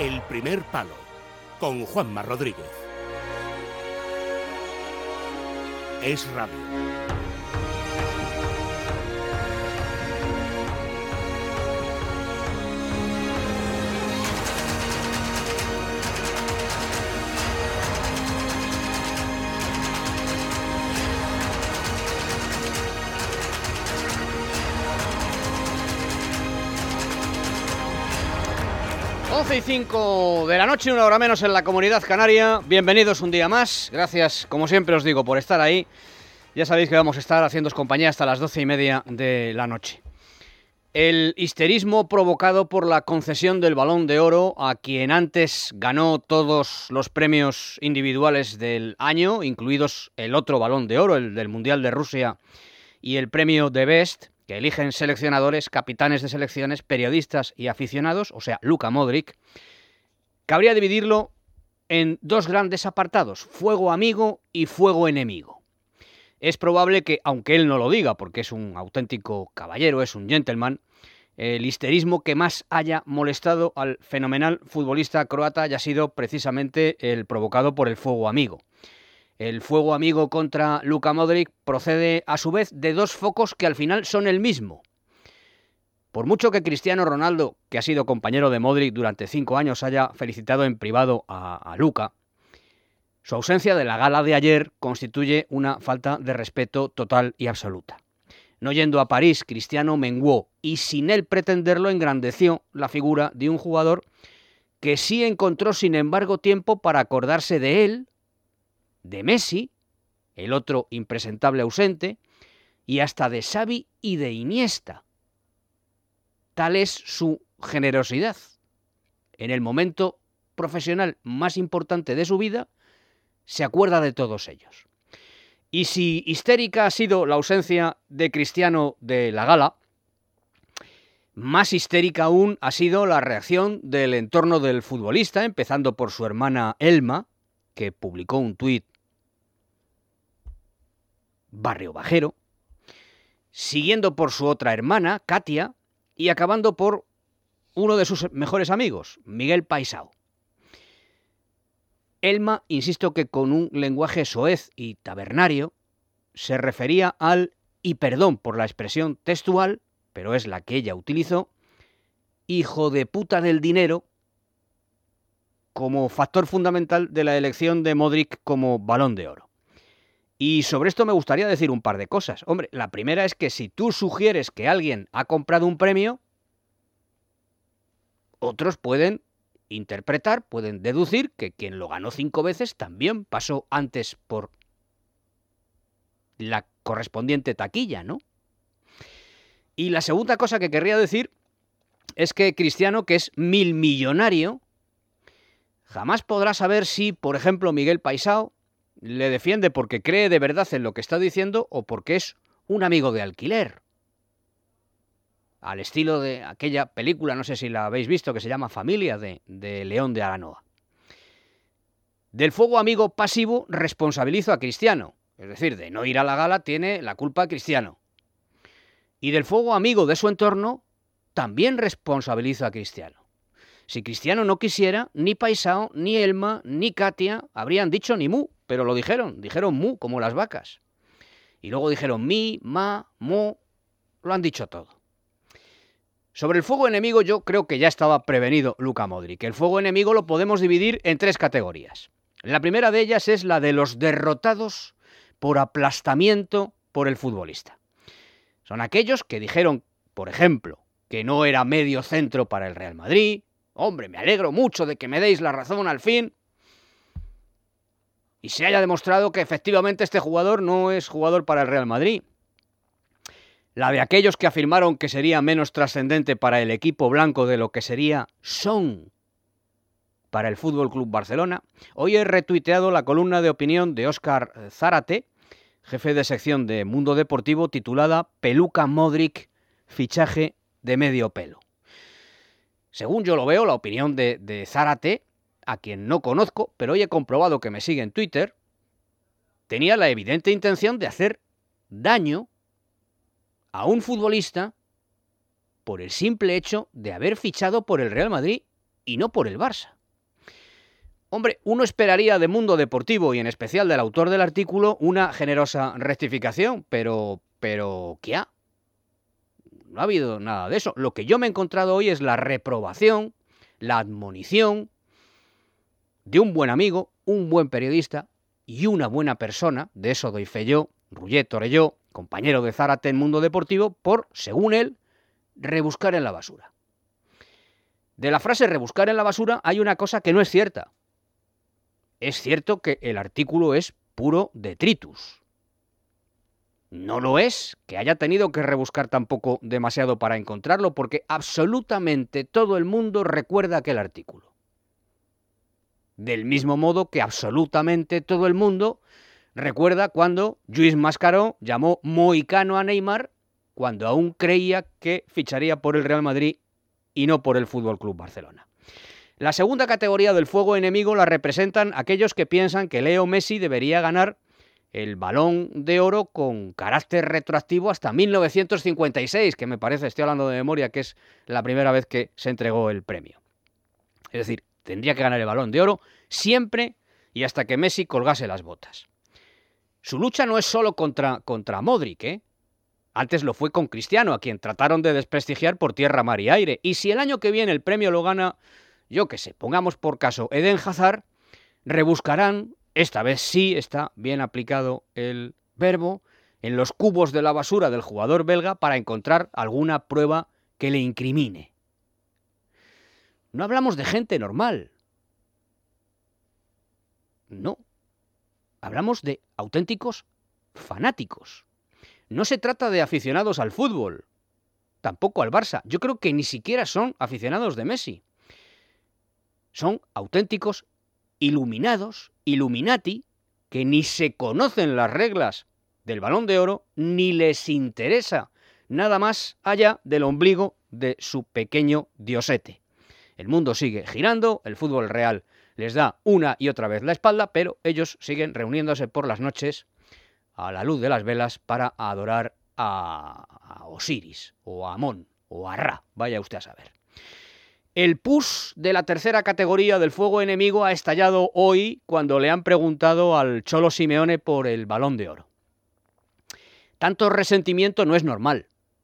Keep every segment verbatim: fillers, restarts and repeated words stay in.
El primer palo, con Juanma Rodríguez. Es Radio. once y cinco de la noche, una hora menos en la Comunidad Canaria. Bienvenidos un día más. Gracias, como siempre os digo, por estar ahí. Ya sabéis que vamos a estar haciéndoos compañía hasta las doce y media de la noche. El histerismo provocado por la concesión del Balón de Oro a quien antes ganó todos los premios individuales del año, incluidos el otro Balón de Oro, el del Mundial de Rusia, y el premio de Best, que eligen seleccionadores, capitanes de selecciones, periodistas y aficionados, o sea, Luka Modric, cabría dividirlo en dos grandes apartados, fuego amigo y fuego enemigo. Es probable que, aunque él no lo diga, porque es un auténtico caballero, es un gentleman, el histerismo que más haya molestado al fenomenal futbolista croata haya sido precisamente el provocado por el fuego amigo. El fuego amigo contra Luka Modric procede a su vez de dos focos que al final son el mismo. Por mucho que Cristiano Ronaldo, que ha sido compañero de Modric durante cinco años, haya felicitado en privado a, a Luka, su ausencia de la gala de ayer constituye una falta de respeto total y absoluta. No yendo a París, Cristiano menguó y sin él pretenderlo engrandeció la figura de un jugador que sí encontró sin embargo tiempo para acordarse de él, de Messi, el otro impresentable ausente, y hasta de Xavi y de Iniesta. Tal es su generosidad. En el momento profesional más importante de su vida, se acuerda de todos ellos. Y si histérica ha sido la ausencia de Cristiano de la gala, más histérica aún ha sido la reacción del entorno del futbolista, empezando por su hermana Elma, que publicó un tuit barrio bajero, siguiendo por su otra hermana, Katia, y acabando por uno de sus mejores amigos, Miguel Paisao. Elma, insisto que con un lenguaje soez y tabernario, se refería al, y perdón por la expresión textual, pero es la que ella utilizó, hijo de puta del dinero, como factor fundamental de la elección de Modric como Balón de Oro. Y sobre esto me gustaría decir un par de cosas. Hombre, la primera es que si tú sugieres que alguien ha comprado un premio, otros pueden interpretar, pueden deducir que quien lo ganó cinco veces también pasó antes por la correspondiente taquilla, ¿no? Y la segunda cosa que querría decir es que Cristiano, que es mil millonario, jamás podrá saber si, por ejemplo, Miguel Paisao le defiende porque cree de verdad en lo que está diciendo o porque es un amigo de alquiler. Al estilo de aquella película, no sé si la habéis visto, que se llama Familia, de, de León de Aranoa. Del fuego amigo pasivo responsabilizo a Cristiano. Es decir, de no ir a la gala tiene la culpa Cristiano. Y del fuego amigo de su entorno también responsabilizo a Cristiano. Si Cristiano no quisiera, ni Paisao, ni Elma, ni Katia habrían dicho ni mu, pero lo dijeron, dijeron mu, como las vacas. Y luego dijeron mi, ma, mu, lo han dicho todo. Sobre el fuego enemigo yo creo que ya estaba prevenido Luka Modric. El fuego enemigo lo podemos dividir en tres categorías. La primera de ellas es la de los derrotados por aplastamiento por el futbolista. Son aquellos que dijeron, por ejemplo, que no era medio centro para el Real Madrid. Hombre, me alegro mucho de que me deis la razón al fin. Y se haya demostrado que efectivamente este jugador no es jugador para el Real Madrid. La de aquellos que afirmaron que sería menos trascendente para el equipo blanco de lo que sería Son para el F C Barcelona. Hoy he retuiteado la columna de opinión de Óscar Zárate, jefe de sección de Mundo Deportivo, titulada Peluca Modric, fichaje de medio pelo. Según yo lo veo, la opinión de, de Zárate, a quien no conozco, pero hoy he comprobado que me sigue en Twitter, tenía la evidente intención de hacer daño a un futbolista por el simple hecho de haber fichado por el Real Madrid y no por el Barça. Hombre, uno esperaría de Mundo Deportivo y en especial del autor del artículo una generosa rectificación, pero, pero ¿qué ha? No ha habido nada de eso. Lo que yo me he encontrado hoy es la reprobación, la admonición de un buen amigo, un buen periodista y una buena persona, de eso doy fe yo, Roger Torelló, compañero de Zárate en Mundo Deportivo, por, según él, rebuscar en la basura. De la frase rebuscar en la basura hay una cosa que no es cierta. Es cierto que el artículo es puro detritus. No lo es que haya tenido que rebuscar tampoco demasiado para encontrarlo, porque absolutamente todo el mundo recuerda aquel artículo. Del mismo modo que absolutamente todo el mundo recuerda cuando Lluís Mascaró llamó mohicano a Neymar cuando aún creía que ficharía por el Real Madrid y no por el F C Barcelona. La segunda categoría del fuego enemigo la representan aquellos que piensan que Leo Messi debería ganar el Balón de Oro con carácter retroactivo hasta mil novecientos cincuenta y seis, que me parece, estoy hablando de memoria, que es la primera vez que se entregó el premio. Es decir, tendría que ganar el Balón de Oro siempre y hasta que Messi colgase las botas. Su lucha no es solo contra, contra Modric, ¿eh? Antes lo fue con Cristiano, a quien trataron de desprestigiar por tierra, mar y aire. Y si el año que viene el premio lo gana, yo qué sé, pongamos por caso Eden Hazard, rebuscarán, esta vez sí está bien aplicado el verbo, en los cubos de la basura del jugador belga para encontrar alguna prueba que le incrimine. No hablamos de gente normal. No. Hablamos de auténticos fanáticos. No se trata de aficionados al fútbol, tampoco al Barça. Yo creo que ni siquiera son aficionados de Messi. Son auténticos iluminados, Illuminati, que ni se conocen las reglas del Balón de Oro, ni les interesa nada más allá del ombligo de su pequeño diosete. El mundo sigue girando, el fútbol real les da una y otra vez la espalda, pero ellos siguen reuniéndose por las noches a la luz de las velas para adorar a, a Osiris, o a Amón, o a Ra, vaya usted a saber. El pus de la tercera categoría del fuego enemigo ha estallado hoy cuando le han preguntado al Cholo Simeone por el Balón de Oro. Tanto resentimiento no es normal.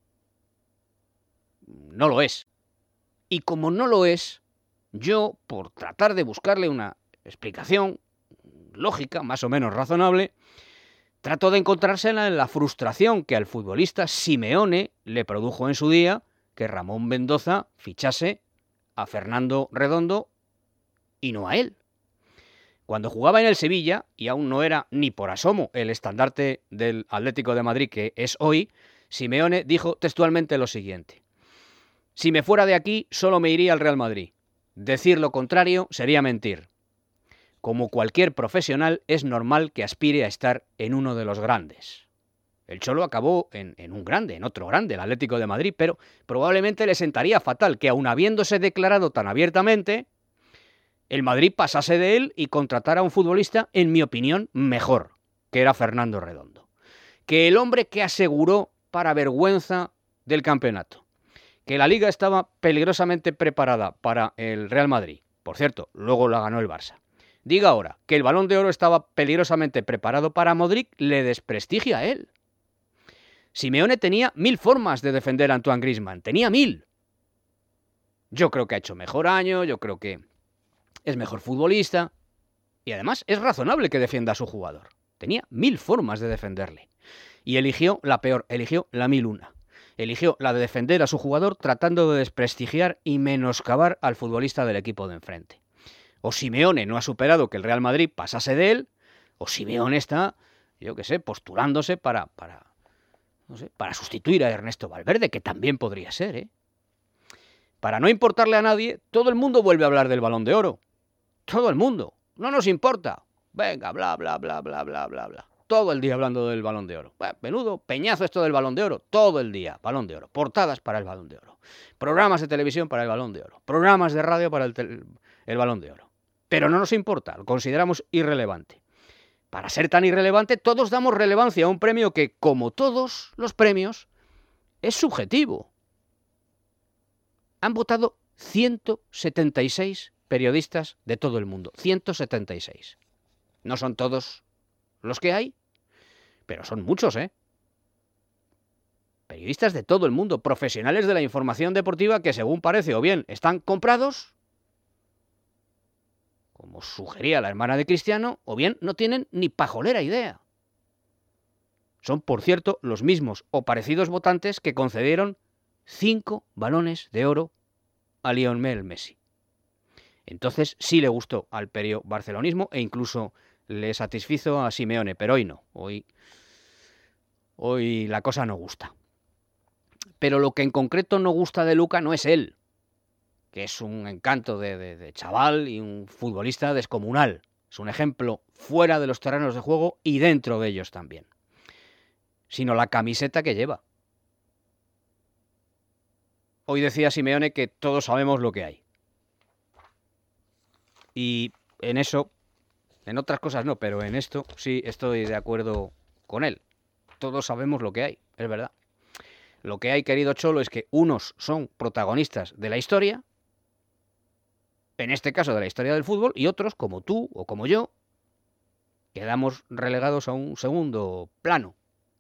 No lo es. Y como no lo es, yo, por tratar de buscarle una explicación lógica, más o menos razonable, trato de encontrársela en la frustración que al futbolista Simeone le produjo en su día que Ramón Mendoza fichase a Fernando Redondo y no a él. Cuando jugaba en el Sevilla, y aún no era ni por asomo el estandarte del Atlético de Madrid que es hoy, Simeone dijo textualmente lo siguiente: si me fuera de aquí, solo me iría al Real Madrid. Decir lo contrario sería mentir. Como cualquier profesional, es normal que aspire a estar en uno de los grandes. El Cholo acabó en, en un grande, en otro grande, el Atlético de Madrid, pero probablemente le sentaría fatal que, aun habiéndose declarado tan abiertamente, el Madrid pasase de él y contratara a un futbolista, en mi opinión, mejor, que era Fernando Redondo. Que el hombre que aseguró para vergüenza del campeonato que la Liga estaba peligrosamente preparada para el Real Madrid, por cierto, luego la ganó el Barça, diga ahora que el Balón de Oro estaba peligrosamente preparado para Modric, le desprestigia a él. Simeone tenía mil formas de defender a Antoine Griezmann, tenía mil. Yo creo que ha hecho mejor año, yo creo que es mejor futbolista y además es razonable que defienda a su jugador. Tenía mil formas de defenderle y eligió la peor, eligió la mil una. Eligió la de defender a su jugador tratando de desprestigiar y menoscabar al futbolista del equipo de enfrente. O Simeone no ha superado que el Real Madrid pasase de él, o Simeone está, yo qué sé, postulándose para, para, no sé, para sustituir a Ernesto Valverde, que también podría ser, ¿eh? Para no importarle a nadie, todo el mundo vuelve a hablar del Balón de Oro. Todo el mundo. No nos importa. Venga, bla, bla, bla, bla, bla, bla, bla. Todo el día hablando del Balón de Oro. Bueno, menudo peñazo esto del Balón de Oro. Todo el día, Balón de Oro. Portadas para el Balón de Oro. Programas de televisión para el Balón de Oro. Programas de radio para el, tel- el Balón de Oro. Pero no nos importa, lo consideramos irrelevante. Para ser tan irrelevante, todos damos relevancia a un premio que, como todos los premios, es subjetivo. Han votado ciento setenta y seis periodistas de todo el mundo. ciento setenta y seis. No son todos los que hay, pero son muchos, ¿eh? Periodistas de todo el mundo, profesionales de la información deportiva que, según parece, o bien están comprados, como sugería la hermana de Cristiano, o bien no tienen ni pajolera idea. Son, por cierto, los mismos o parecidos votantes que concedieron cinco balones de oro a Lionel Messi. Entonces sí le gustó al perio barcelonismo e incluso le satisfizo a Simeone, pero hoy no. Hoy, hoy la cosa no gusta. Pero lo que en concreto no gusta de Luka no es él, que es un encanto de, de, de chaval y un futbolista descomunal. Es un ejemplo fuera de los terrenos de juego y dentro de ellos también. Sino la camiseta que lleva. Hoy decía Simeone que todos sabemos lo que hay. Y en eso, en otras cosas no, pero en esto sí estoy de acuerdo con él. Todos sabemos lo que hay, es verdad. Lo que hay, querido Cholo, es que unos son protagonistas de la historia, en este caso de la historia del fútbol, y otros, como tú o como yo, quedamos relegados a un segundo plano.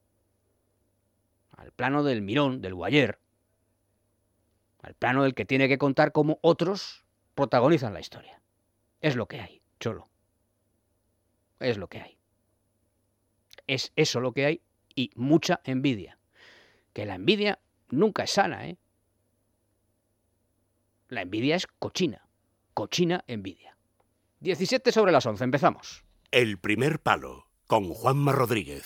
Al plano del mirón, del guayer. Al plano del que tiene que contar cómo otros protagonizan la historia. Es lo que hay, Cholo. Es lo que hay. Es eso lo que hay y mucha envidia. Que la envidia nunca es sana, ¿eh? La envidia es cochina. Cochina envidia. diecisiete sobre las once, empezamos. El primer palo, con Juanma Rodríguez.